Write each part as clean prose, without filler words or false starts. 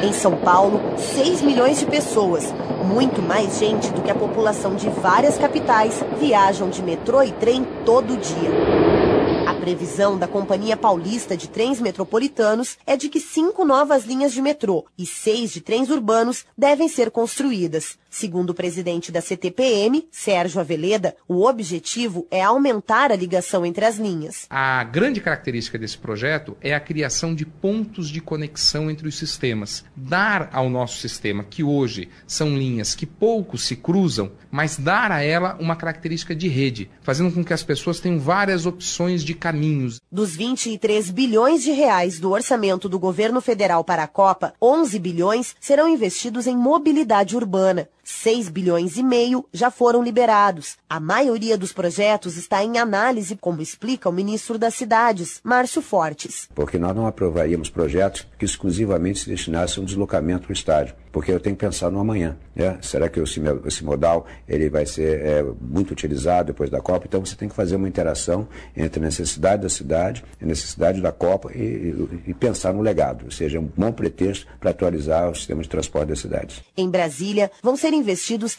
Em São Paulo, 6 milhões de pessoas, muito mais gente do que a população de várias capitais, viajam de metrô e trem todo dia. A previsão da Companhia Paulista de Trens Metropolitanos é de que 5 novas linhas de metrô e 6 de trens urbanos devem ser construídas. Segundo o presidente da CTPM, Sérgio Aveleda, o objetivo é aumentar a ligação entre as linhas. A grande característica desse projeto é a criação de pontos de conexão entre os sistemas. Dar ao nosso sistema, que hoje são linhas que pouco se cruzam, mas dar a ela uma característica de rede, fazendo com que as pessoas tenham várias opções de caminhos. Dos 23 bilhões de reais do orçamento do governo federal para a Copa, 11 bilhões serão investidos em mobilidade urbana. 6 bilhões e meio já foram liberados. A maioria dos projetos está em análise, como explica o ministro das Cidades, Márcio Fortes. Porque nós não aprovaríamos projetos que exclusivamente se destinassem a um deslocamento para o estádio. Porque eu tenho que pensar no amanhã. Né? Será que esse modal ele vai ser muito utilizado depois da Copa? Então você tem que fazer uma interação entre a necessidade da cidade, a necessidade da Copa e pensar no legado. Ou seja, um bom pretexto para atualizar o sistema de transporte das cidades. Em Brasília, vão ser investidos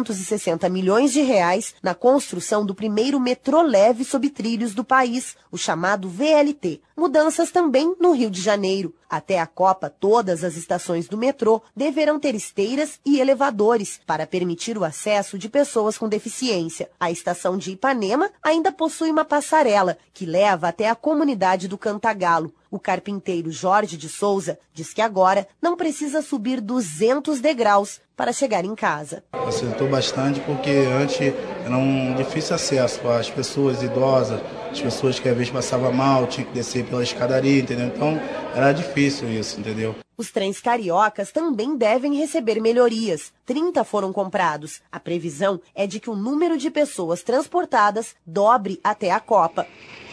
360 milhões de reais na construção do primeiro metrô leve sob trilhos do país, o chamado VLT. Mudanças também no Rio de Janeiro. Até a Copa, todas as estações do metrô deverão ter esteiras e elevadores para permitir o acesso de pessoas com deficiência. A estação de Ipanema ainda possui uma passarela que leva até a comunidade do Cantagalo. O carpinteiro Jorge de Souza diz que agora não precisa subir 200 degraus para chegar em casa. Facilitou bastante porque antes era um difícil acesso para as pessoas idosas, as pessoas que às vezes passavam mal, tinham que descer pela escadaria, entendeu? Então era difícil isso, entendeu? Os trens cariocas também devem receber melhorias. 30 foram comprados. A previsão é de que o número de pessoas transportadas dobre até a Copa.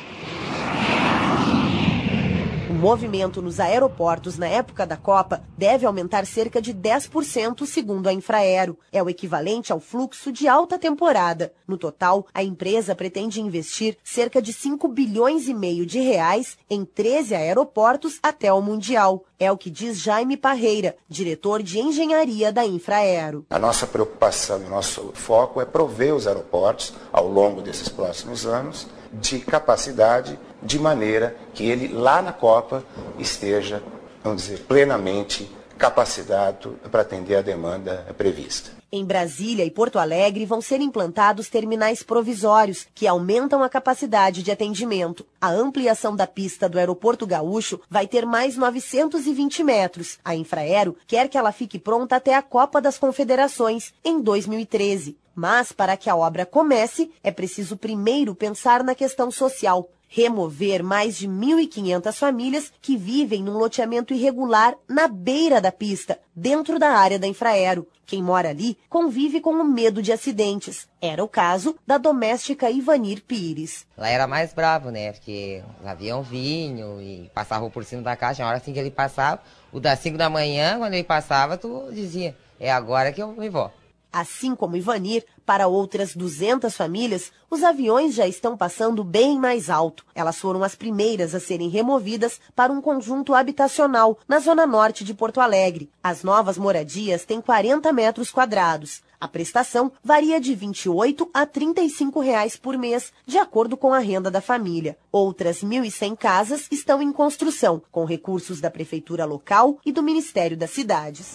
O movimento nos aeroportos na época da Copa deve aumentar cerca de 10%, segundo a Infraero. É o equivalente ao fluxo de alta temporada. No total, a empresa pretende investir cerca de 5 bilhões e meio de reais em 13 aeroportos até o Mundial. É o que diz Jaime Parreira, diretor de engenharia da Infraero. A nossa preocupação e o nosso foco é prover os aeroportos, ao longo desses próximos anos, de capacidade, de maneira que ele lá na Copa esteja, vamos dizer, plenamente capacitado para atender a demanda prevista. Em Brasília e Porto Alegre vão ser implantados terminais provisórios que aumentam a capacidade de atendimento. A ampliação da pista do Aeroporto Gaúcho vai ter mais 920 metros. A Infraero quer que ela fique pronta até a Copa das Confederações, em 2013. Mas, para que a obra comece, é preciso primeiro pensar na questão social. Remover mais de 1.500 famílias que vivem num loteamento irregular na beira da pista, dentro da área da Infraero. Quem mora ali convive com o medo de acidentes. Era o caso da doméstica Ivanir Pires. Lá era mais bravo, né? Porque os aviões vinham e passavam por cima da caixa. Na hora assim que ele passava, o das 5 da manhã, quando ele passava, tu dizia, é agora que eu me vou. Assim como Ivanir, para outras 200 famílias, os aviões já estão passando bem mais alto. Elas foram as primeiras a serem removidas para um conjunto habitacional na zona norte de Porto Alegre. As novas moradias têm 40 metros quadrados. A prestação varia de R$ 28 a R$ 35 reais por mês, de acordo com a renda da família. Outras 1.100 casas estão em construção, com recursos da prefeitura local e do Ministério das Cidades.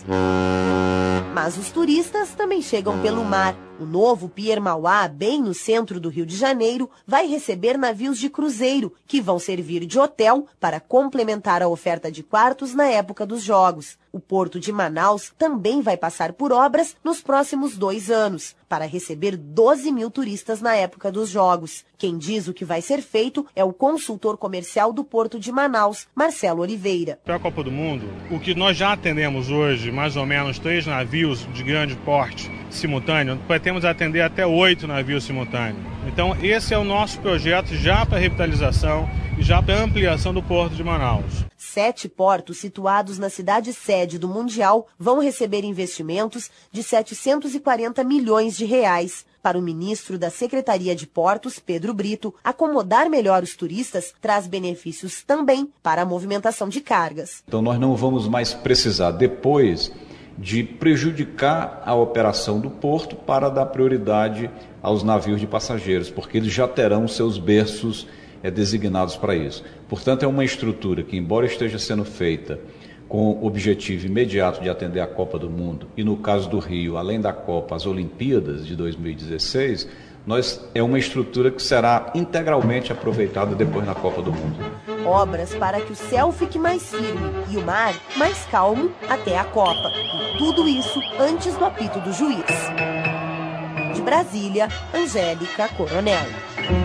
Mas os turistas também chegam pelo mar. O novo Pier Mauá, bem no centro do Rio de Janeiro, vai receber navios de cruzeiro, que vão servir de hotel para complementar a oferta de quartos na época dos Jogos. O Porto de Manaus também vai passar por obras nos próximos 2 anos, para receber 12 mil turistas na época dos Jogos. Quem diz o que vai ser feito é o consultor comercial do Porto de Manaus, Marcelo Oliveira. Para a Copa do Mundo, o que nós já atendemos hoje, mais ou menos 3 navios de grande porte simultâneo, pretendemos atender até 8 navios simultâneos. Então esse é o nosso projeto já para revitalização e já para ampliação do Porto de Manaus. 7 portos situados na cidade sede do Mundial vão receber investimentos de 740 milhões de reais. Para o ministro da Secretaria de Portos, Pedro Brito, acomodar melhor os turistas traz benefícios também para a movimentação de cargas. Então nós não vamos mais precisar depois de prejudicar a operação do porto para dar prioridade aos navios de passageiros, porque eles já terão seus berços designados para isso. Portanto, é uma estrutura que, embora esteja sendo feita com o objetivo imediato de atender a Copa do Mundo, e no caso do Rio, além da Copa, as Olimpíadas de 2016, é uma estrutura que será integralmente aproveitada depois na Copa do Mundo. Obras para que o céu fique mais firme e o mar mais calmo até a Copa. E tudo isso antes do apito do juiz. De Brasília, Angélica Coronel.